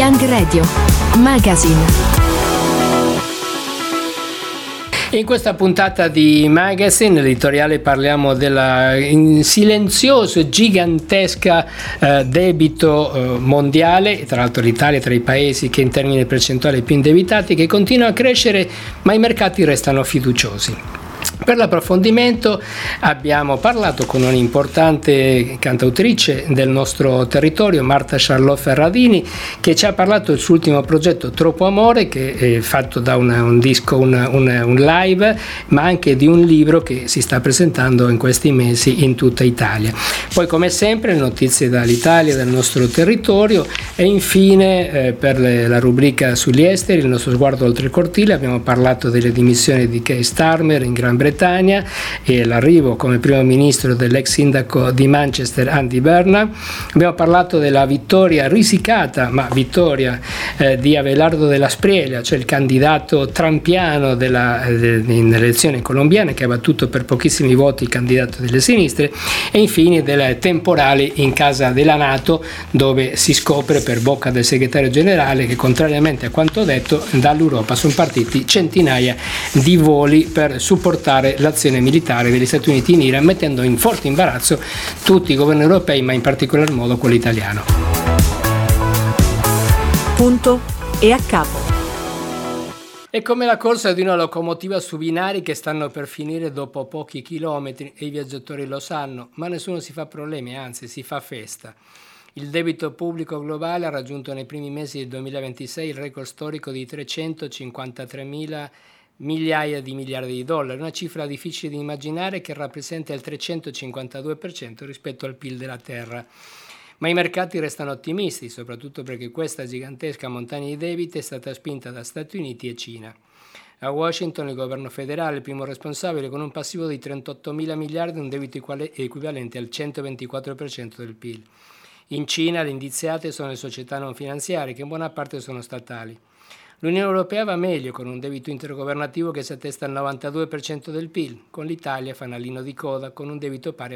Young Radio Magazine. In questa puntata di Magazine editoriale parliamo della silenziosa e gigantesca debito mondiale, tra l'altro l'Italia è tra i paesi che in termini percentuali più indebitati, che continua a crescere, ma i mercati restano fiduciosi. Per l'approfondimento abbiamo parlato con un'importante cantautrice del nostro territorio, Marta Charlotte Ferradini, che ci ha parlato del suo ultimo progetto Troppo Amore, che è fatto da un disco, un live, ma anche di un libro che si sta presentando in questi mesi in tutta Italia. Poi, come sempre, notizie dall'Italia, dal nostro territorio, e infine per la rubrica sugli esteri, il nostro sguardo oltre il cortile, abbiamo parlato delle dimissioni di Keir Starmer in Gran Bretagna e l'arrivo come primo ministro dell'ex sindaco di Manchester Andy Burnham. Abbiamo parlato della vittoria risicata, ma vittoria di Abelardo della Spriella, cioè il candidato trampiano in elezioni colombiane, che ha battuto per pochissimi voti il candidato delle sinistre, e infine delle temporali in casa della NATO, dove si scopre per bocca del segretario generale che, contrariamente a quanto detto, dall'Europa sono partiti centinaia di voli per supportare l'azione militare degli Stati Uniti in Iran, mettendo in forte imbarazzo tutti i governi europei, ma in particolar modo quello italiano. Punto e a capo. È come la corsa di una locomotiva su binari che stanno per finire dopo pochi chilometri, e i viaggiatori lo sanno, ma nessuno si fa problemi, anzi si fa festa. Il debito pubblico globale ha raggiunto nei primi mesi del 2026 il record storico di 353.000 migliaia di miliardi di dollari, una cifra difficile di immaginare che rappresenta il 352% rispetto al PIL della Terra. Ma i mercati restano ottimisti, soprattutto perché questa gigantesca montagna di debiti è stata spinta da Stati Uniti e Cina. A Washington il governo federale è il primo responsabile, con un passivo di 38.000 miliardi e un debito equivalente al 124% del PIL. In Cina le indiziate sono le società non finanziarie, che in buona parte sono statali. L'Unione Europea va meglio, con un debito intergovernativo che si attesta al 92% del PIL, con l'Italia fanalino di coda con un debito pari al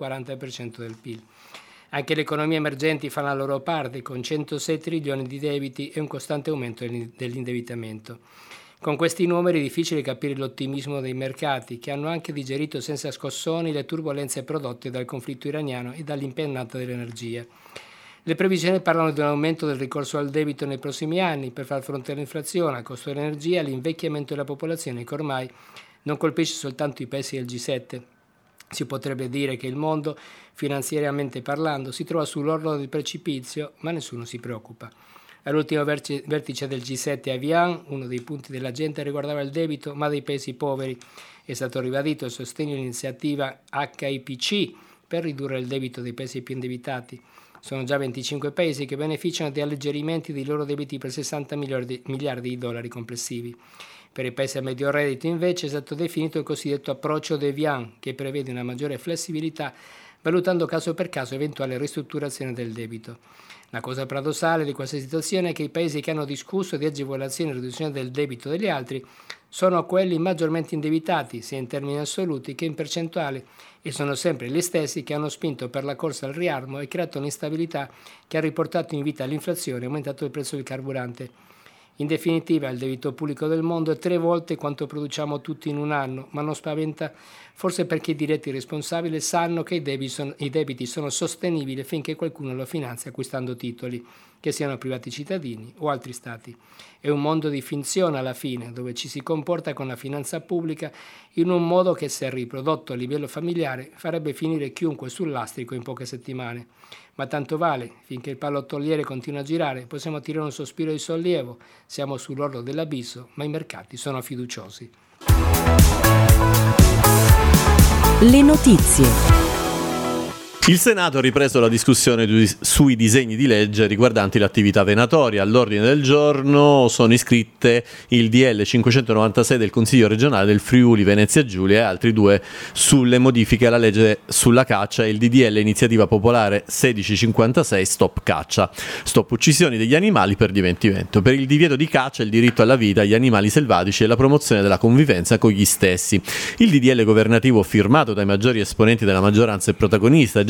140% del PIL. Anche le economie emergenti fanno la loro parte, con 106 trilioni di debiti e un costante aumento dell'indebitamento. Con questi numeri è difficile capire l'ottimismo dei mercati, che hanno anche digerito senza scossoni le turbolenze prodotte dal conflitto iraniano e dall'impennata dell'energia. Le previsioni parlano di un aumento del ricorso al debito nei prossimi anni per far fronte all'inflazione, al costo dell'energia, all'invecchiamento della popolazione, che ormai non colpisce soltanto i paesi del G7. Si potrebbe dire che il mondo, finanziariamente parlando, si trova sull'orlo del precipizio, ma nessuno si preoccupa. All'ultimo vertice del G7 a Evian, uno dei punti dell'agenda riguardava il debito, ma dei paesi poveri. È stato ribadito il sostegno all'iniziativa HIPC per ridurre il debito dei paesi più indebitati. Sono già 25 paesi che beneficiano di alleggerimenti dei loro debiti per 60 miliardi di dollari complessivi. Per i paesi a medio reddito, invece, è stato definito il cosiddetto approccio d'Evian, che prevede una maggiore flessibilità, valutando caso per caso eventuale ristrutturazione del debito. La cosa paradossale di questa situazione è che i paesi che hanno discusso di agevolazione e riduzione del debito degli altri sono quelli maggiormente indebitati, sia in termini assoluti che in percentuali, e sono sempre gli stessi che hanno spinto per la corsa al riarmo e creato un'instabilità che ha riportato in vita l'inflazione e aumentato il prezzo del carburante. In definitiva, il debito pubblico del mondo è 3 volte quanto produciamo tutti in un anno, ma non spaventa, forse perché i diretti responsabili sanno che i debiti sono sostenibili finché qualcuno lo finanzia acquistando titoli, che siano privati cittadini o altri stati. È un mondo di finzione alla fine, dove ci si comporta con la finanza pubblica in un modo che, se riprodotto a livello familiare, farebbe finire chiunque sul lastrico in poche settimane. Ma tanto vale, finché il pallottoliere continua a girare, possiamo tirare un sospiro di sollievo, siamo sull'orlo dell'abisso, ma i mercati sono fiduciosi. Le notizie. Il Senato ha ripreso la discussione sui disegni di legge riguardanti l'attività venatoria. All'ordine del giorno sono iscritte il DL 596 del Consiglio regionale del Friuli Venezia Giulia e altri 2 sulle modifiche alla legge sulla caccia e il DDL iniziativa popolare 1656 Stop Caccia, Stop uccisioni degli animali per divertimento. Per il divieto di caccia, il diritto alla vita, agli animali selvatici e la promozione della convivenza con gli stessi. Il DDL governativo firmato dai maggiori esponenti della maggioranza e protagonista già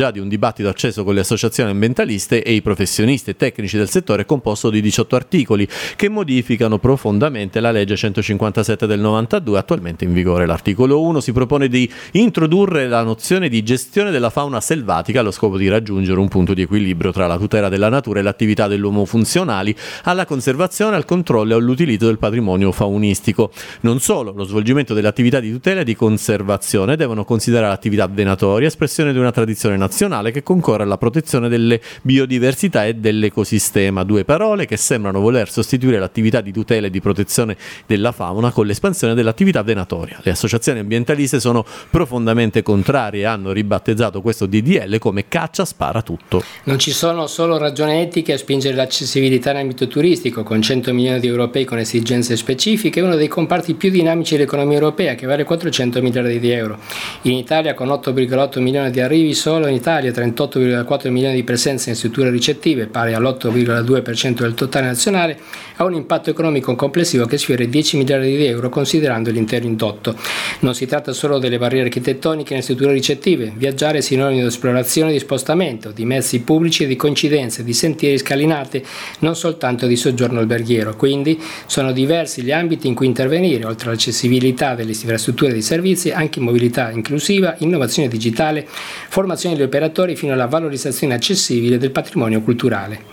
già di un dibattito acceso con le associazioni ambientaliste e i professionisti e tecnici del settore, composto di 18 articoli che modificano profondamente la legge 157 del 92 attualmente in vigore. L'articolo 1 si propone di introdurre la nozione di gestione della fauna selvatica allo scopo di raggiungere un punto di equilibrio tra la tutela della natura e l'attività dell'uomo funzionali alla conservazione, al controllo e all'utilizzo del patrimonio faunistico. Non solo, lo svolgimento delle attività di tutela e di conservazione devono considerare l'attività venatoria, espressione di una tradizione nazionale che concorre alla protezione delle biodiversità e dell'ecosistema. Due parole che sembrano voler sostituire l'attività di tutela e di protezione della fauna con l'espansione dell'attività venatoria. Le associazioni ambientaliste sono profondamente contrarie e hanno ribattezzato questo DDL come caccia spara tutto. Non ci sono solo ragioni etiche a spingere l'accessibilità in ambito turistico, con 100 milioni di europei con esigenze specifiche, uno dei comparti più dinamici dell'economia europea che vale 400 miliardi di euro. In Italia, con 8,8 milioni di arrivi solo in Italia, 38,4 milioni di presenze in strutture ricettive, pari all'8,2% del totale nazionale, ha un impatto economico complessivo che sfiora i 10 miliardi di euro considerando l'intero indotto. Non si tratta solo delle barriere architettoniche nelle strutture ricettive. Viaggiare è sinonimo di esplorazione e di spostamento, di mezzi pubblici e di coincidenze, di sentieri scalinate, non soltanto di soggiorno alberghiero. Quindi sono diversi gli ambiti in cui intervenire, oltre all'accessibilità delle infrastrutture e dei servizi, anche mobilità inclusiva, innovazione digitale, formazione degli operatori fino alla valorizzazione accessibile del patrimonio culturale.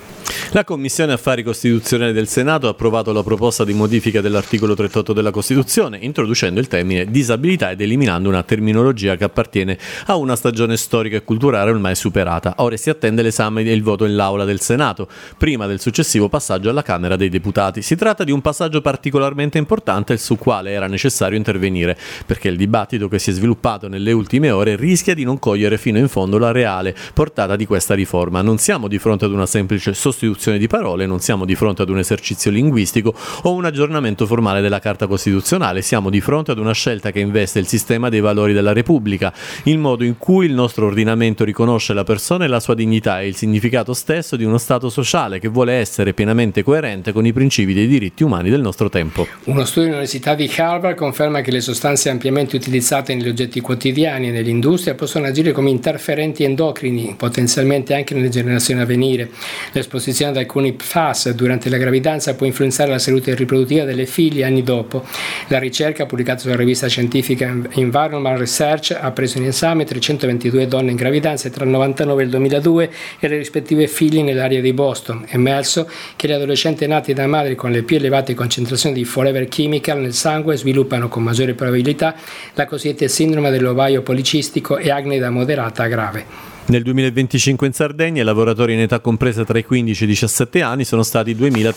La Commissione Affari Costituzionali del Senato ha approvato la proposta di modifica dell'articolo 38 della Costituzione, introducendo il termine disabilità ed eliminando una terminologia che appartiene a una stagione storica e culturale ormai superata. Ora si attende l'esame e il voto in l'Aula del Senato, prima del successivo passaggio alla Camera dei Deputati. Si tratta di un passaggio particolarmente importante sul quale era necessario intervenire, perché il dibattito che si è sviluppato nelle ultime ore rischia di non cogliere fino in fondo la reale portata di questa riforma. Non siamo di fronte ad una semplice sostituzione di parole, non siamo di fronte ad un esercizio linguistico o un aggiornamento formale della Carta Costituzionale, siamo di fronte ad una scelta che investe il sistema dei valori della Repubblica, il modo in cui il nostro ordinamento riconosce la persona e la sua dignità e il significato stesso di uno Stato sociale che vuole essere pienamente coerente con i principi dei diritti umani del nostro tempo. Uno studio dell'Università di Harvard conferma che le sostanze ampiamente utilizzate negli oggetti quotidiani e nell'industria possono agire come interferenti endocrini, potenzialmente anche nelle generazioni a venire. L'esposizione ad alcuni PFAS durante la gravidanza può influenzare la salute riproduttiva delle figlie anni dopo. La ricerca, pubblicata sulla rivista scientifica Environmental Research, ha preso in esame 322 donne in gravidanza tra il 1999 e il 2002 e le rispettive figlie nell'area di Boston. È emerso che le adolescenti nate da madri con le più elevate concentrazioni di Forever Chemical nel sangue sviluppano con maggiore probabilità la cosiddetta sindrome dell'ovaio policistico e acne da moderata a grave. Nel 2025 in Sardegna i lavoratori in età compresa tra i 15 e i 17 anni sono stati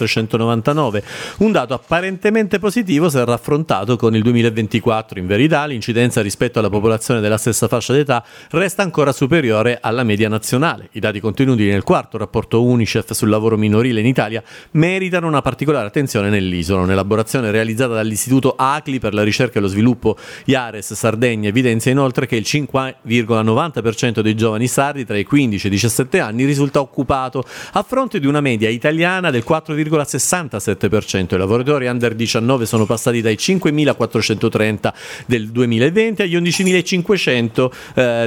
2.399, un dato apparentemente positivo se raffrontato con il 2024. In verità l'incidenza rispetto alla popolazione della stessa fascia d'età resta ancora superiore alla media nazionale. I dati contenuti nel quarto rapporto UNICEF sul lavoro minorile in Italia meritano una particolare attenzione nell'isola. Un'elaborazione realizzata dall'Istituto ACLI per la ricerca e lo sviluppo IARES Sardegna evidenzia inoltre che il 5,90% dei giovani sardi tra i 15 e i 17 anni risulta occupato, a fronte di una media italiana del 4,67%. I lavoratori under 19 sono passati dai 5.430 del 2020 agli 11.500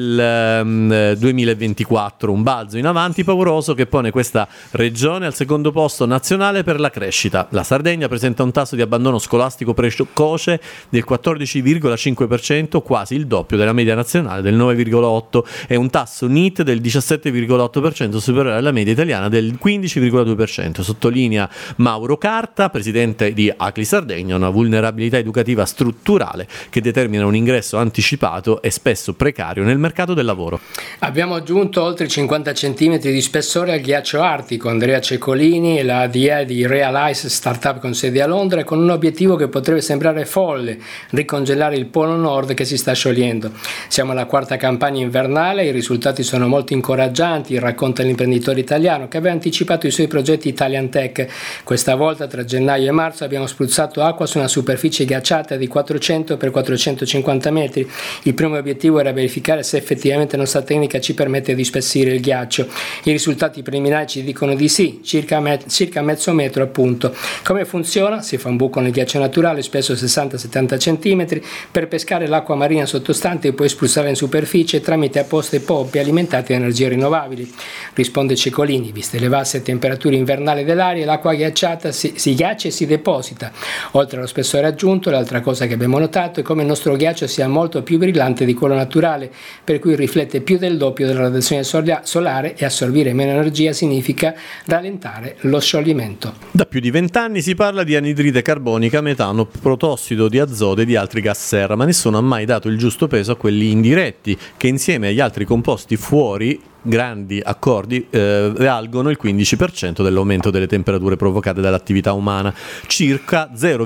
del 2024, un balzo in avanti pauroso che pone questa regione al secondo posto nazionale per la crescita. La Sardegna presenta un tasso di abbandono scolastico precoce del 14,5%, quasi il doppio della media nazionale del 9,8%, e un tasso NEET del 17,8%, superiore alla media italiana del 15,2%. Sottolinea Mauro Carta, presidente di ACLI Sardegna, una vulnerabilità educativa strutturale che determina un ingresso anticipato e spesso precario nel mercato del lavoro. Abbiamo aggiunto oltre 50 cm di spessore al ghiaccio artico. Andrea Ceccolini e la ADE di Realize Startup con sede a Londra, con un obiettivo che potrebbe sembrare folle: ricongelare il polo nord che si sta sciogliendo. Siamo alla quarta campagna invernale, i risultati sono molto incoraggianti, racconta l'imprenditore italiano che aveva anticipato i suoi progetti Italian Tech. Questa volta tra gennaio e marzo abbiamo spruzzato acqua su una superficie ghiacciata di 400 x 450 metri. Il primo obiettivo era verificare se effettivamente la nostra tecnica ci permette di spessire il ghiaccio. I risultati preliminari ci dicono di sì, circa mezzo metro appunto. Come funziona? Si fa un buco nel ghiaccio naturale, spesso 60-70 cm, per pescare l'acqua marina sottostante e poi spruzzarla in superficie tramite apposte pompe pompe alimentate da energie rinnovabili. Risponde Cecolini: viste le basse temperature invernali dell'aria, l'acqua ghiacciata si ghiaccia e si deposita. Oltre allo spessore aggiunto, l'altra cosa che abbiamo notato è come il nostro ghiaccio sia molto più brillante di quello naturale, per cui riflette più del doppio della radiazione solare, e assorbire meno energia significa rallentare lo scioglimento. Da più di 20 anni si parla di anidride carbonica, metano, protossido di azoto e di altri gas serra, ma nessuno ha mai dato il giusto peso a quelli indiretti, che insieme agli altri composti fuori grandi accordi valgono il 15% dell'aumento delle temperature provocate dall'attività umana, circa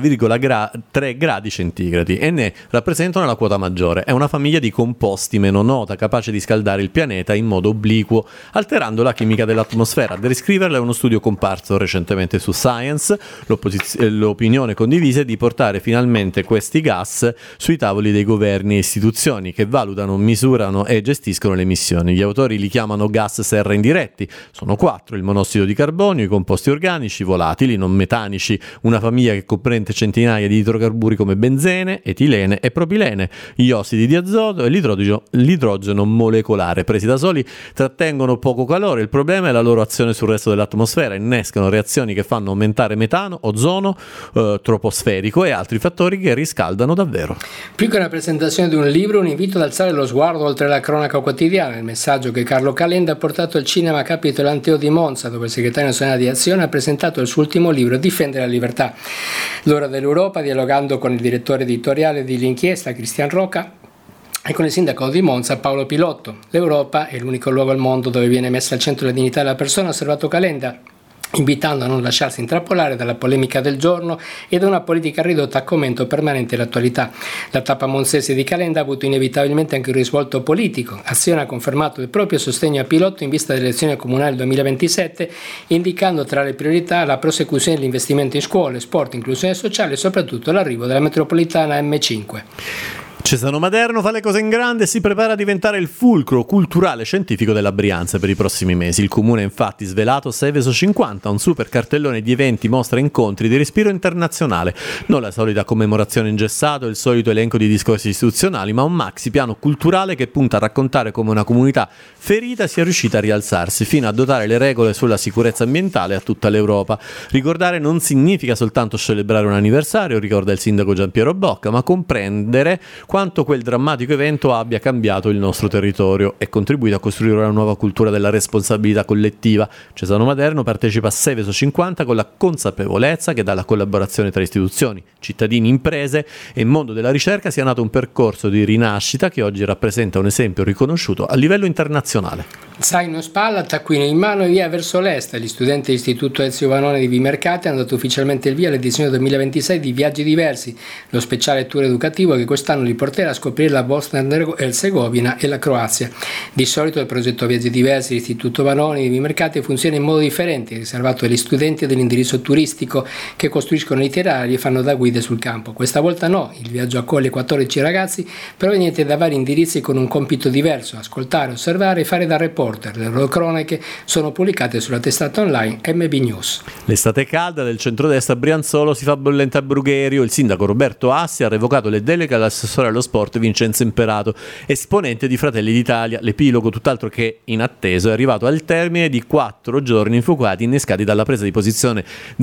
0,3 gradi centigradi, e ne rappresentano la quota maggiore. È una famiglia di composti meno nota, capace di scaldare il pianeta in modo obliquo, alterando la chimica dell'atmosfera. A descriverla è uno studio comparso recentemente su Science. L'opinione condivisa è di portare finalmente questi gas sui tavoli dei governi e istituzioni che valutano, misurano e gestiscono le emissioni. Gli autori li chiamano gas serra indiretti. Sono 4: il monossido di carbonio, i composti organici, volatili, non metanici, una famiglia che comprende centinaia di idrocarburi come benzene, etilene e propilene, gli ossidi di azoto e l'idrogeno molecolare. Presi da soli trattengono poco calore, il problema è la loro azione sul resto dell'atmosfera, innescano reazioni che fanno aumentare metano, ozono, troposferico e altri fattori che riscaldano davvero. Più che una presentazione di un libro, un invito ad alzare lo sguardo oltre la cronaca quotidiana, il messaggio che Carlo Calenda ha portato al cinema Capitolo Anteo di Monza, dove il segretario nazionale di Azione ha presentato il suo ultimo libro, Difendere la libertà. L'ora dell'Europa, dialogando con il direttore editoriale dell'inchiesta, Cristian Rocca, e con il sindaco di Monza, Paolo Pilotto. L'Europa è l'unico luogo al mondo dove viene messa al centro la dignità della persona, ha osservato Calenda, invitando a non lasciarsi intrappolare dalla polemica del giorno e da una politica ridotta a commento permanente dell'attualità. La tappa monzese di Calenda ha avuto inevitabilmente anche un risvolto politico. Azione ha confermato il proprio sostegno a Pilotto in vista delle elezioni comunali 2027, indicando tra le priorità la prosecuzione dell'investimento in scuole, sport, inclusione sociale e soprattutto l'arrivo della metropolitana M5. Cesano Maderno fa le cose in grande e si prepara a diventare il fulcro culturale e scientifico della Brianza per i prossimi mesi. Il comune ha infatti svelato Seveso 50, un super cartellone di eventi, mostre e incontri di respiro internazionale. Non la solita commemorazione ingessata o il solito elenco di discorsi istituzionali, ma un maxi piano culturale che punta a raccontare come una comunità ferita sia riuscita a rialzarsi, fino a dotare le regole sulla sicurezza ambientale a tutta l'Europa. Ricordare non significa soltanto celebrare un anniversario, ricorda il sindaco Giampiero Bocca, ma comprendere quanto quel drammatico evento abbia cambiato il nostro territorio e contribuito a costruire una nuova cultura della responsabilità collettiva. Cesano Maderno partecipa a Seveso 50 con la consapevolezza che dalla collaborazione tra istituzioni, cittadini, imprese e mondo della ricerca sia nato un percorso di rinascita che oggi rappresenta un esempio riconosciuto a livello internazionale. Zaino in spalla, taccuino in mano e via verso l'est. Gli studenti dell'Istituto Ezio Vanoni di Vimercate hanno dato ufficialmente il via all'edizione 2026 di Viaggi Diversi, lo speciale tour educativo che quest'anno li porterà a scoprire la Bosnia e Erzegovina e la Croazia. Di solito il progetto Viaggi Diversi dell'Istituto Vanoni di Vimercate funziona in modo differente, riservato agli studenti dell'indirizzo turistico che costruiscono itinerari e fanno da guide sul campo. Questa volta no, il viaggio accoglie 14 ragazzi provenienti da vari indirizzi con un compito diverso: ascoltare, osservare e fare da reporter. Le loro cronache sono pubblicate sulla testata online MB News. L'estate calda del centrodestra brianzolo si fa bollente a Brugherio. Il sindaco Roberto Assi ha revocato le deleghe all'assessore allo sport Vincenzo Imperato, esponente di Fratelli d'Italia. L'epilogo, tutt'altro che inatteso, è arrivato al termine di 4 giorni infuocati innescati dalla presa di posizione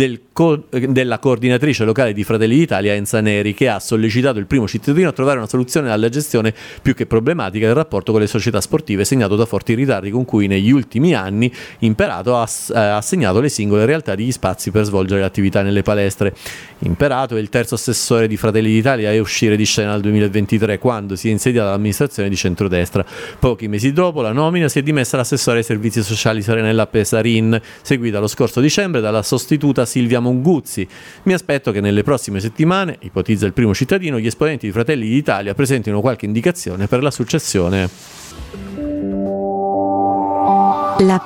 della coordinatrice locale di Fratelli d'Italia, Enza Neri, che ha sollecitato il primo cittadino a trovare una soluzione alla gestione più che problematica del rapporto con le società sportive, segnato da forti ritardi con cui negli ultimi anni Imperato ha assegnato le singole realtà degli spazi per svolgere l'attività nelle palestre. Imperato è il terzo assessore di Fratelli d'Italia a uscire di scena nel 2023, quando si è insediata l'amministrazione di centrodestra. Pochi mesi dopo la nomina si è dimessa l'assessore ai servizi sociali Serenella Pesarin, seguita lo scorso dicembre dalla sostituta Silvia Monguzzi. Mi aspetto che nelle prossime settimane, ipotizza il primo cittadino, gli esponenti di Fratelli d'Italia presentino qualche indicazione per la successione.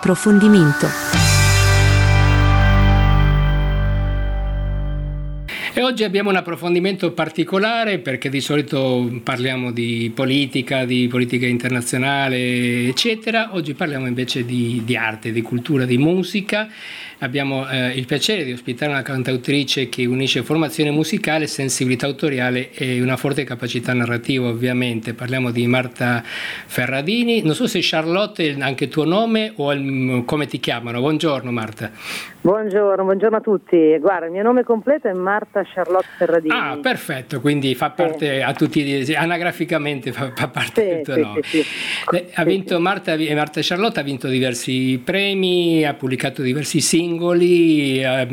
L'approfondimento. E oggi abbiamo un approfondimento particolare perché di solito parliamo di politica internazionale, eccetera. Oggi parliamo invece di arte, di cultura, di musica. Abbiamo il piacere di ospitare una cantautrice che unisce formazione musicale, sensibilità autoriale e una forte capacità narrativa, ovviamente. Parliamo di Marta Ferradini. Non so se Charlotte è anche tuo nome o come ti chiamano. Buongiorno Marta. Buongiorno a tutti. Guarda, il mio nome completo è Marta Charlotte Ferradini. Ah, perfetto, quindi fa parte a tutti, anagraficamente fa parte del tuo nome. Sì. Ha vinto Marta Charlotte, ha vinto diversi premi, ha pubblicato diversi singoli, Al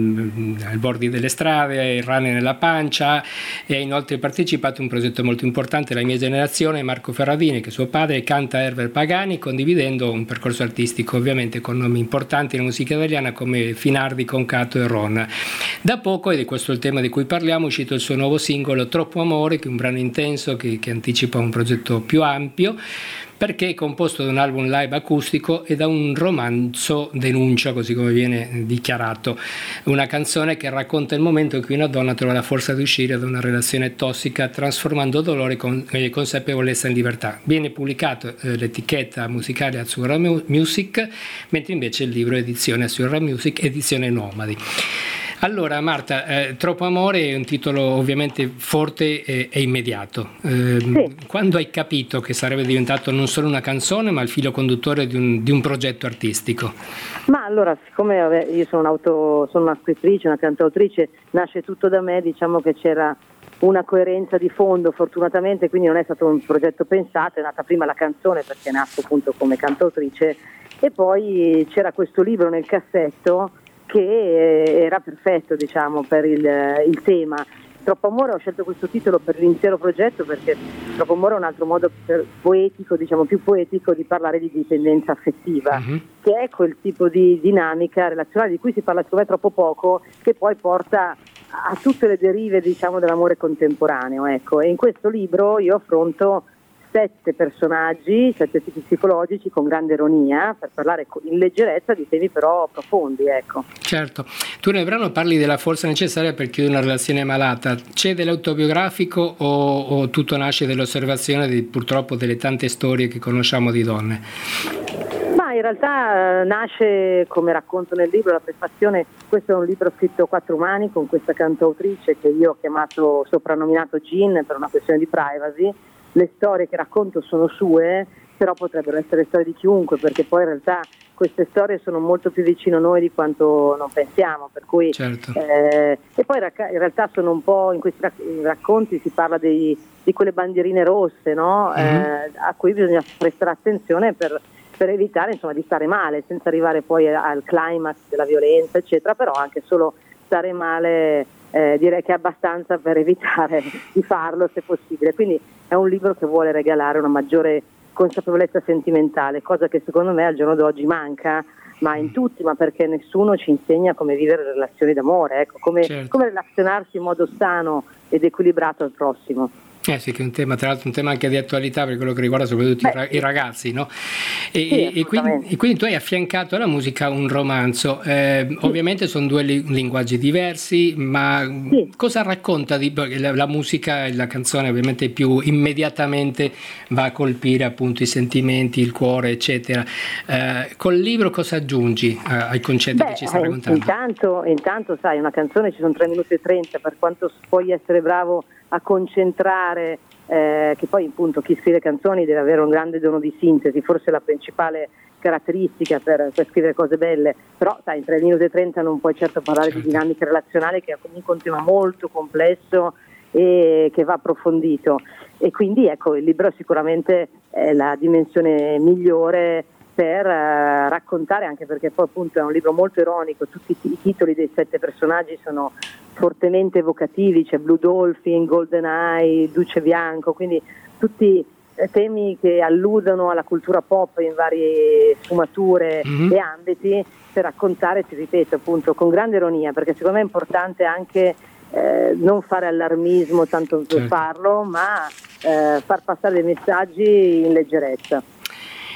bordi delle strade, Il rane nella pancia, e ha inoltre partecipato a un progetto molto importante, La mia generazione, Marco Ferradini, che suo padre canta Herbert Pagani, condividendo un percorso artistico ovviamente con nomi importanti nella musica italiana come Finardi, Concato e Ron. Da poco, ed è questo il tema di cui parliamo, è uscito il suo nuovo singolo Troppo amore, che è un brano intenso che anticipa un progetto più ampio, perché è composto da un album live acustico e da un romanzo denuncia, così come viene dichiarato, una canzone che racconta il momento in cui una donna trova la forza di uscire da una relazione tossica, trasformando dolore e consapevolezza in libertà. Viene pubblicato l'etichetta musicale Azzurra Music, mentre invece il libro è edizione Azzurra Music, edizione Nomadi. Allora Marta, Troppo amore è un titolo ovviamente forte e immediato. Sì. Quando hai capito che sarebbe diventato non solo una canzone ma il filo conduttore di un progetto artistico? Ma allora, siccome io sono una scrittrice, una cantautrice, nasce tutto da me, diciamo che c'era una coerenza di fondo fortunatamente, quindi non è stato un progetto pensato, è nata prima la canzone perché nasco appunto come cantautrice e poi c'era questo libro nel cassetto che era perfetto, diciamo, per il tema. Troppo amore, ho scelto questo titolo per l'intero progetto perché Troppo amore è un altro modo poetico, diciamo più poetico, di parlare di dipendenza affettiva, che è quel tipo di dinamica relazionale di cui si parla secondo me troppo poco, che poi porta a tutte le derive, diciamo, dell'amore contemporaneo, ecco. E in questo libro io affronto 7 personaggi, 7 tipi psicologici con grande ironia, per parlare in leggerezza di temi però profondi, ecco. Certo. Tu nel brano parli della forza necessaria per chiudere una relazione malata. C'è dell'autobiografico o tutto nasce dall'osservazione purtroppo delle tante storie che conosciamo di donne? Ma in realtà nasce, come racconto nel libro, la prefazione. Questo è un libro scritto a 4 mani con questa cantautrice che io ho chiamato, soprannominato Gin per una questione di privacy. Le storie che racconto sono sue, però potrebbero essere storie di chiunque, perché poi in realtà queste storie sono molto più vicino a noi di quanto non pensiamo, per cui certo. E poi in realtà sono un po', in questi racconti si parla di quelle bandierine rosse, no? A cui bisogna prestare attenzione per evitare, insomma, di stare male, senza arrivare poi al climax della violenza, eccetera, però anche solo stare male. Direi che è abbastanza per evitare di farlo se possibile, quindi è un libro che vuole regalare una maggiore consapevolezza sentimentale, cosa che secondo me al giorno d'oggi manca, ma in tutti, ma perché nessuno ci insegna come vivere relazioni d'amore, ecco, come relazionarsi in modo sano ed equilibrato al prossimo. Sì, che è un tema, tra l'altro un tema anche di attualità per quello che riguarda soprattutto i ragazzi, no? E quindi tu hai affiancato alla musica un romanzo, ovviamente sono 2 linguaggi diversi, ma cosa racconta la musica e la canzone? Ovviamente più immediatamente va a colpire appunto i sentimenti, il cuore, eccetera. Col libro cosa aggiungi ai concetti che ci stai raccontando? Intanto sai, una canzone ci sono 3 minuti e 30, per quanto puoi essere bravo a concentrare, che poi appunto chi scrive canzoni deve avere un grande dono di sintesi, forse la principale caratteristica per scrivere cose belle, però sai, in 3 minuti e 30 non puoi certo parlare di dinamica relazionale, che è comunque un tema molto complesso e che va approfondito, e quindi ecco, il libro sicuramente è la dimensione migliore per raccontare, anche perché poi appunto è un libro molto ironico, tutti i titoli dei 7 personaggi sono fortemente evocativi, c'è Blue Dolphin, Golden Eye, Duce Bianco, quindi tutti temi che alludono alla cultura pop in varie sfumature e ambiti, per raccontare, ti ripeto appunto, con grande ironia, perché secondo me è importante anche non fare allarmismo tanto per farlo, ma far passare dei messaggi in leggerezza.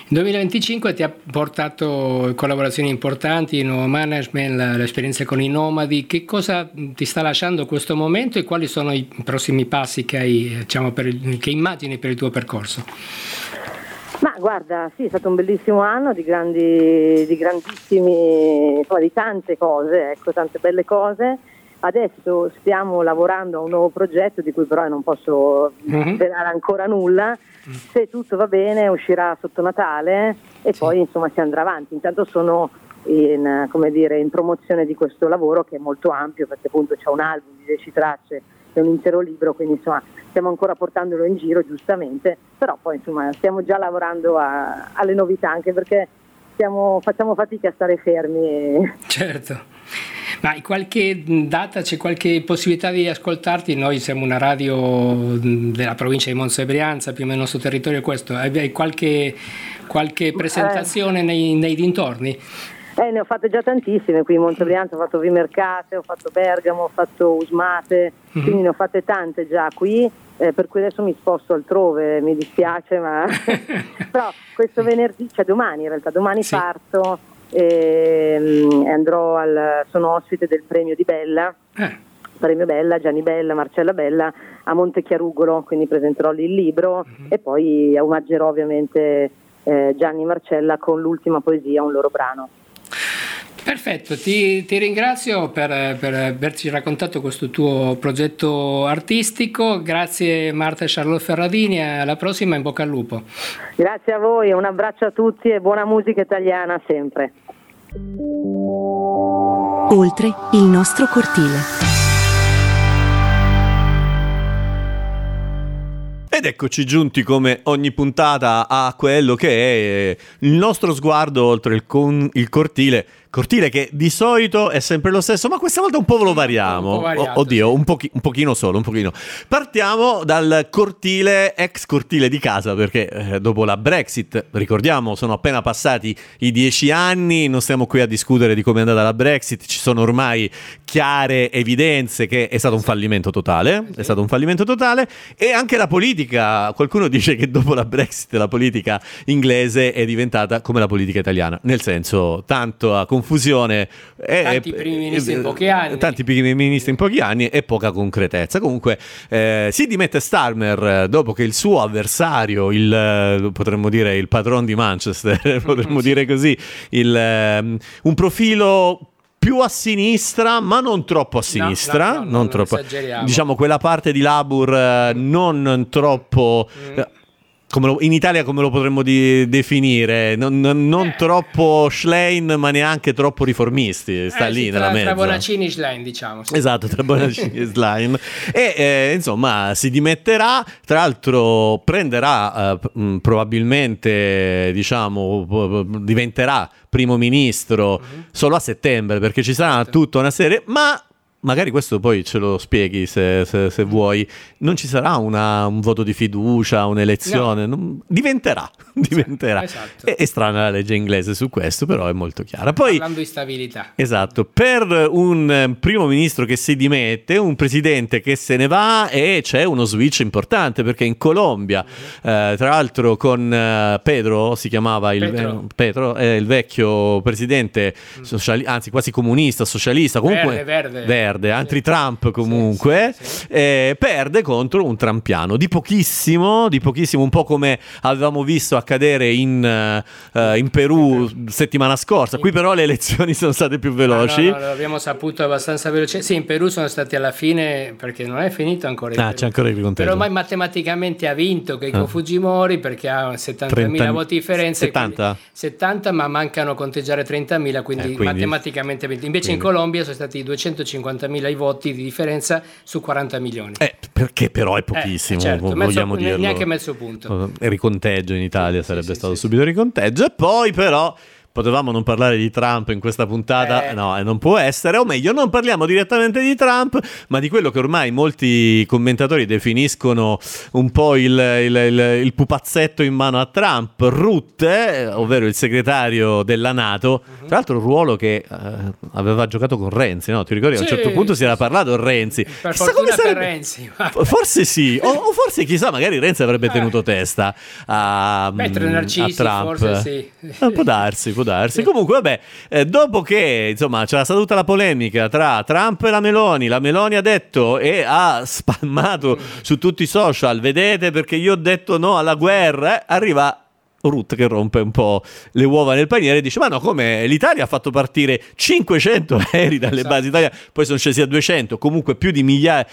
Il 2025 ti ha portato collaborazioni importanti, il nuovo management, l'esperienza con i nomadi. Che cosa ti sta lasciando questo momento e quali sono i prossimi passi che hai, diciamo, che immagini per il tuo percorso? Ma guarda, sì, è stato un bellissimo anno di grandissimi, insomma, di tante cose, ecco, tante belle cose. Adesso stiamo lavorando a un nuovo progetto di cui però non posso svelare ancora nulla. Se tutto va bene uscirà sotto Natale e poi insomma si andrà avanti. Intanto sono in promozione di questo lavoro che è molto ampio, perché appunto c'è un album di 10 tracce e un intero libro, quindi insomma stiamo ancora portandolo in giro, giustamente, però poi insomma stiamo già lavorando alle novità, anche perché facciamo fatica a stare fermi. Certo. Ma qualche data, c'è qualche possibilità di ascoltarti? Noi siamo una radio della provincia di Monza e Brianza, più o meno il nostro territorio è questo. Hai qualche presentazione nei dintorni? Ne ho fatte già tantissime qui in Monza e Brianza, ho fatto Vimercate, ho fatto Bergamo, ho fatto Usmate, quindi ne ho fatte tante già qui, per cui adesso mi sposto altrove, mi dispiace, ma però questo venerdì, cioè domani in realtà, sì. Parto e andrò sono ospite del premio di Bella, premio Bella, Gianni Bella, Marcella Bella a Montechiarugolo, quindi presenterò lì il libro e poi omaggerò ovviamente Gianni e Marcella con l'ultima poesia, un loro brano. Perfetto, ti ringrazio per averci raccontato questo tuo progetto artistico. Grazie Marta e Charlotte Ferradini, alla prossima, in bocca al lupo. Grazie a voi, un abbraccio a tutti e buona musica italiana sempre. Oltre il nostro cortile. Ed eccoci giunti come ogni puntata a quello che è il nostro sguardo oltre il cortile che di solito è sempre lo stesso, ma questa volta un po' lo variamo. Oddio, un pochino solo, un pochino. Partiamo dal cortile, ex cortile di casa, perché dopo la Brexit, ricordiamo, sono appena passati i 10 anni, non stiamo qui a discutere di come è andata la Brexit, ci sono ormai chiare evidenze che è stato un fallimento totale, è stato un fallimento totale, e anche la politica, qualcuno dice che dopo la Brexit la politica inglese è diventata come la politica italiana, nel senso, tanto a confusione, tanti primi ministri in pochi anni, tanti primi ministri in pochi anni e poca concretezza. Comunque si dimette Starmer dopo che il suo avversario, potremmo dire il patron di Manchester, potremmo dire così, un profilo più a sinistra, ma non troppo a sinistra, non troppo, diciamo quella parte di Labour non troppo in Italia come lo potremmo definire, non troppo Schlein, ma neanche troppo riformisti, sta lì nella mezza. Tra Bonaccini e Schlein, diciamo. Sì. Esatto, tra Bonaccini e Schlein. E insomma si dimetterà, tra l'altro prenderà probabilmente, diciamo, diventerà primo ministro solo a settembre, perché ci sarà tutta una serie, ma magari questo poi ce lo spieghi se vuoi, non ci sarà un voto di fiducia, un'elezione, diventerà. Esatto. È strana la legge inglese su questo, però è molto chiara. Poi, parlando di stabilità. Esatto, per un primo ministro che si dimette, un presidente che se ne va, e c'è uno switch importante, perché in Colombia, tra l'altro con Pedro, si chiamava Petro, il vecchio presidente, anzi quasi comunista, socialista, comunque verde, anti-Trump comunque, sì. Perde contro un trampiano di pochissimo, un po' come avevamo visto accadere in Perù settimana scorsa. Qui però le elezioni sono state più veloci. No, l'abbiamo saputo abbastanza veloce. Sì, in Perù sono stati alla fine, perché non è finito ancora il Perù. C'è ancora il conteggio. Però ormai matematicamente ha vinto Keiko Fujimori, perché ha 70.000 voti di differenza. 70, ma mancano conteggiare 30.000, quindi matematicamente ha vinto. Invece in Colombia sono stati 250.000 i voti di differenza su 40 milioni. Perché però è pochissimo, certo, vogliamo dirlo. Neanche mezzo punto. Il riconteggio in Italia sarebbe stato subito il riconteggio, e poi però potevamo non parlare di Trump in questa puntata, no, non può essere, o meglio, non parliamo direttamente di Trump, ma di quello che ormai molti commentatori definiscono un po' il pupazzetto in mano a Trump, Rutte, ovvero il segretario della NATO, tra l'altro un ruolo che aveva giocato con Renzi, no? Ti ricordi? A un certo punto si era parlato Renzi. Per fortuna per Renzi. Forse sì, o forse chissà, magari Renzi avrebbe tenuto testa a Narcisi, Trump. forse sì. Può darsi. Sì. Comunque, vabbè, dopo che insomma c'era stata tutta la polemica tra Trump e la Meloni ha detto e ha spammato su tutti i social, vedete perché io ho detto no alla guerra, arriva Rutte che rompe un po' le uova nel paniere e dice ma no, come l'Italia ha fatto partire 500 aerei dalle basi italiane, poi sono scesi a 200, comunque più di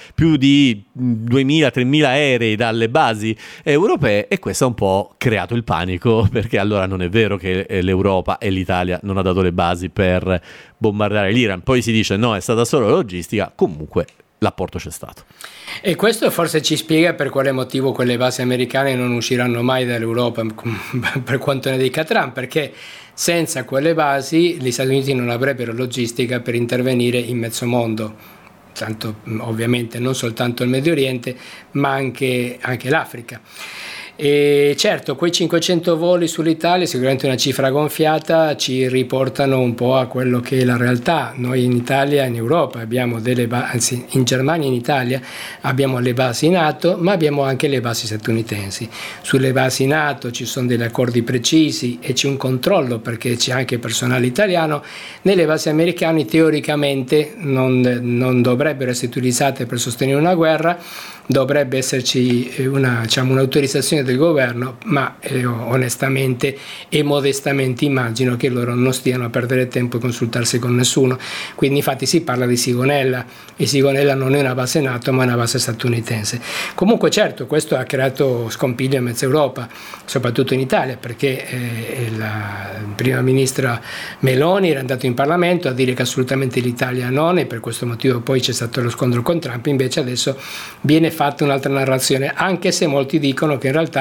2.000-3.000 aerei dalle basi europee, e questo ha un po' creato il panico, perché allora non è vero che l'Europa e l'Italia non ha dato le basi per bombardare l'Iran, poi si dice no, è stata solo logistica, comunque l'apporto c'è stato. E questo forse ci spiega per quale motivo quelle basi americane non usciranno mai dall'Europa per quanto ne dica Trump, perché senza quelle basi gli Stati Uniti non avrebbero logistica per intervenire in mezzo mondo, tanto ovviamente non soltanto il Medio Oriente ma anche l'Africa. E certo, quei 500 voli sull'Italia, sicuramente una cifra gonfiata, ci riportano un po' a quello che è la realtà. Noi in Italia, in Europa, abbiamo anzi in Germania e in Italia abbiamo le basi NATO, ma abbiamo anche le basi statunitensi. Sulle basi NATO ci sono degli accordi precisi e c'è un controllo perché c'è anche personale italiano. Nelle basi americane teoricamente non dovrebbero essere utilizzate per sostenere una guerra, dovrebbe esserci un'autorizzazione del governo, ma onestamente e modestamente immagino che loro non stiano a perdere tempo e consultarsi con nessuno. Quindi infatti si parla di Sigonella, e Sigonella non è una base NATO ma è una base statunitense. Comunque certo, questo ha creato scompiglio in mezza Europa, soprattutto in Italia, perché la prima ministra Meloni era andata in Parlamento a dire che assolutamente l'Italia non, e per questo motivo poi c'è stato lo scontro con Trump. Invece adesso viene fatta un'altra narrazione, anche se molti dicono che in realtà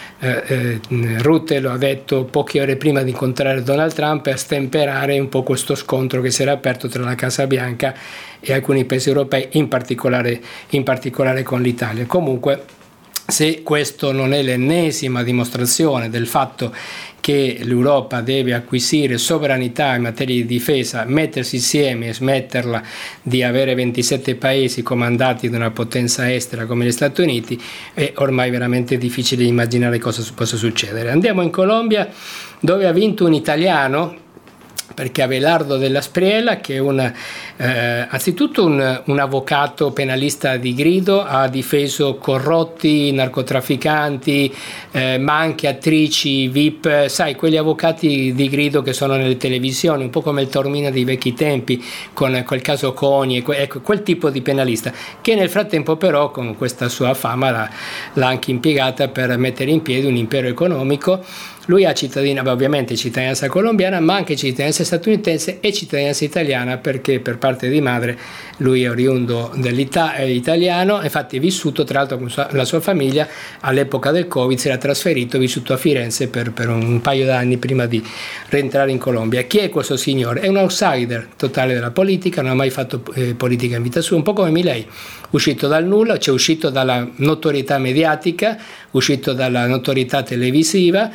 Rutte lo ha detto poche ore prima di incontrare Donald Trump per stemperare un po' questo scontro che si era aperto tra la Casa Bianca e alcuni paesi europei, in particolare con l'Italia. Comunque, se questo non è l'ennesima dimostrazione del fatto che l'Europa deve acquisire sovranità in materia di difesa, mettersi insieme e smetterla di avere 27 paesi comandati da una potenza estera come gli Stati Uniti, è ormai veramente difficile immaginare cosa possa succedere. Andiamo in Colombia, dove ha vinto un italiano, perché Abelardo Della Spriella, che è anzitutto un avvocato penalista di grido, ha difeso corrotti, narcotrafficanti, ma anche attrici, VIP, sai, quegli avvocati di grido che sono nelle televisioni, un po' come il Taormina dei vecchi tempi, con quel caso Coni, ecco, quel tipo di penalista, che nel frattempo però con questa sua fama l'ha anche impiegata per mettere in piedi un impero economico. Lui ha ovviamente cittadinanza colombiana, ma anche cittadinanza statunitense e cittadinanza italiana, perché per parte di madre lui è oriundo italiano, infatti è vissuto tra l'altro con la sua famiglia all'epoca del Covid, si era trasferito, vissuto a Firenze per un paio d'anni prima di rientrare in Colombia. Chi è questo signore? È un outsider totale della politica, non ha mai fatto politica in vita sua, un po' come Milei, uscito dal nulla, cioè uscito dalla notorietà mediatica, uscito dalla notorietà televisiva,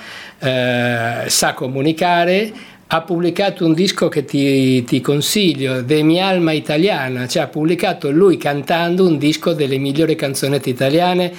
sa comunicare, ha pubblicato un disco che ti consiglio, De mi alma italiana, cioè ha pubblicato lui cantando un disco delle migliori canzonette italiane,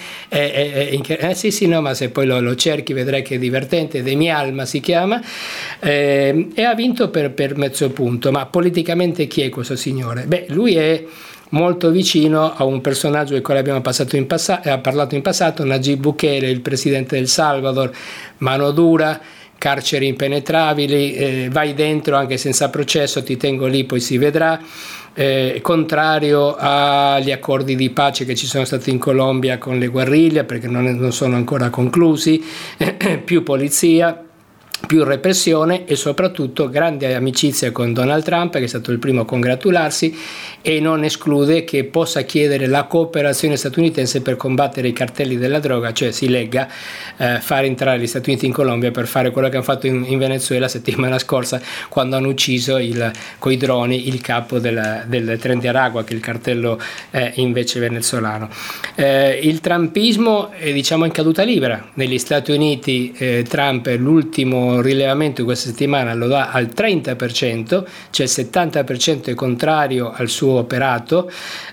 sì, no, ma se poi lo cerchi vedrai che è divertente, De mi alma si chiama, e ha vinto per mezzo punto. Ma politicamente chi è questo signore? Beh, lui è molto vicino a un personaggio del quale abbiamo parlato in passato, Nayib Bukele, il presidente del Salvador, mano dura, carceri impenetrabili, vai dentro anche senza processo, ti tengo lì, poi si vedrà, contrario agli accordi di pace che ci sono stati in Colombia con le guerriglie, perché non sono ancora conclusi, più polizia. più repressione e soprattutto grande amicizia con Donald Trump, che è stato il primo a congratularsi, e non esclude che possa chiedere la cooperazione statunitense per combattere i cartelli della droga, cioè si legga far entrare gli Stati Uniti in Colombia per fare quello che hanno fatto in Venezuela settimana scorsa, quando hanno ucciso coi droni il capo del Tren de Aragua, che è il cartello invece venezuelano. Il trumpismo è diciamo in caduta libera negli Stati Uniti. Trump è l'ultimo rilevamento questa settimana lo dà al 30%, cioè il 70% è contrario al suo operato.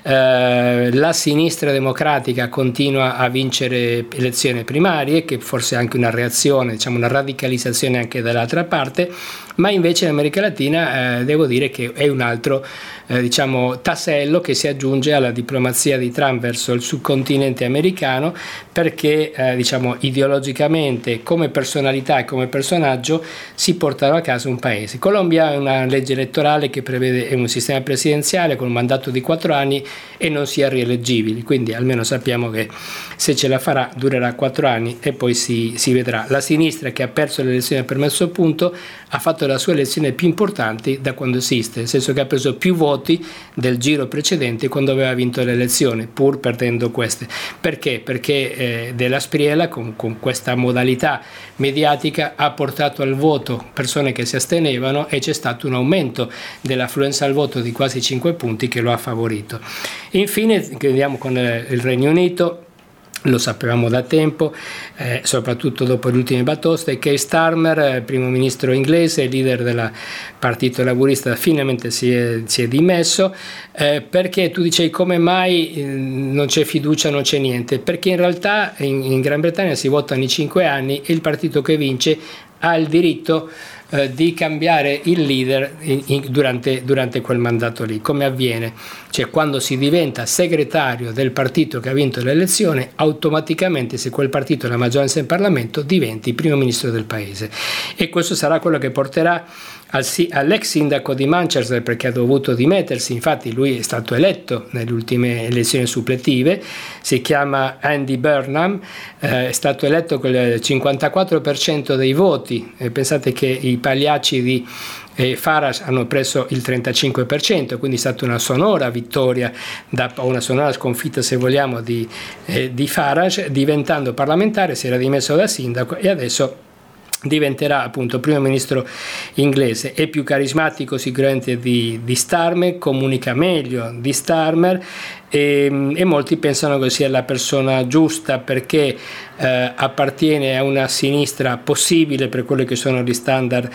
La sinistra democratica continua a vincere elezioni primarie, che forse è anche una reazione, diciamo una radicalizzazione anche dall'altra parte, ma invece in America Latina devo dire che è un altro diciamo tassello che si aggiunge alla diplomazia di Trump verso il subcontinente americano, perché diciamo ideologicamente, come personalità e come personaggio si portano a casa un paese. Colombia ha una legge elettorale che prevede un sistema presidenziale con un mandato di 4 anni e non si è rieleggibili, quindi almeno sappiamo che se ce la farà durerà 4 anni e poi si vedrà. La sinistra, che ha perso le elezioni per mezzo punto, ha fatto la sua elezione più importante da quando esiste, nel senso che ha preso più voti del giro precedente quando aveva vinto le elezioni, pur perdendo queste. Perché? Perché Della Spriella con questa modalità mediatica ha portato al voto persone che si astenevano e c'è stato un aumento dell'affluenza al voto di quasi 5 punti che lo ha favorito. Infine chiudiamo con il Regno Unito. Lo sapevamo da tempo, soprattutto dopo le ultime batoste. Keir Starmer, primo ministro inglese, leader del Partito Laburista, finalmente si è dimesso, perché tu dicevi come mai non c'è fiducia, non c'è niente, perché in realtà in Gran Bretagna si vota ogni 5 anni e il partito che vince ha il diritto di cambiare il leader durante quel mandato lì. Come avviene? Cioè, quando si diventa segretario del partito che ha vinto l'elezione, automaticamente, se quel partito ha la maggioranza in Parlamento, diventi primo ministro del paese, e questo sarà quello che porterà all'ex sindaco di Manchester, perché ha dovuto dimettersi. Infatti lui è stato eletto nelle ultime elezioni suppletive, si chiama Andy Burnham, è stato eletto con il 54% dei voti. Pensate che i pagliacci di Farage hanno preso il 35%, quindi è stata una sonora vittoria, una sonora sconfitta se vogliamo di Farage. Diventando parlamentare si era dimesso da sindaco e adesso diventerà appunto primo ministro inglese. È più carismatico sicuramente di Starmer, comunica meglio di Starmer, e molti pensano che sia la persona giusta, perché appartiene a una sinistra possibile per quelli che sono gli standard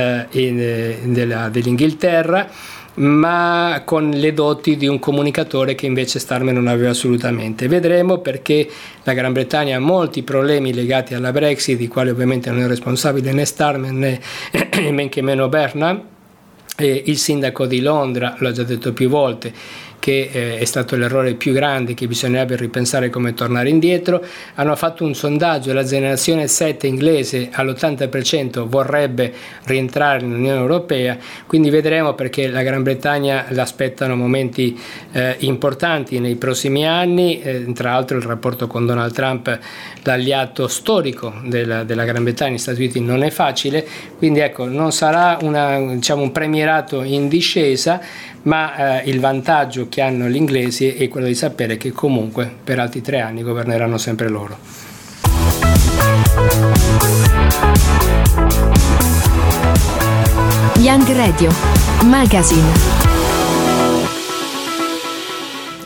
dell'Inghilterra, ma con le doti di un comunicatore che invece Starmer non aveva assolutamente. Vedremo, perché la Gran Bretagna ha molti problemi legati alla Brexit, di quali ovviamente non è responsabile né Starmer né men che meno Burnham. Il sindaco di Londra lo ha già detto più volte, che è stato l'errore più grande, che bisognerebbe ripensare come tornare indietro. Hanno fatto un sondaggio, la generazione Z inglese all'80% vorrebbe rientrare nell'Unione Europea, quindi vedremo, perché la Gran Bretagna l'aspettano momenti importanti nei prossimi anni. Tra l'altro il rapporto con Donald Trump, l'alleato storico della Gran Bretagna, gli Stati Uniti, non è facile, quindi ecco, non sarà un premierato in discesa, ma il vantaggio che hanno gli inglesi è quello di sapere che comunque per altri 3 anni governeranno sempre loro. Young Radio Magazine.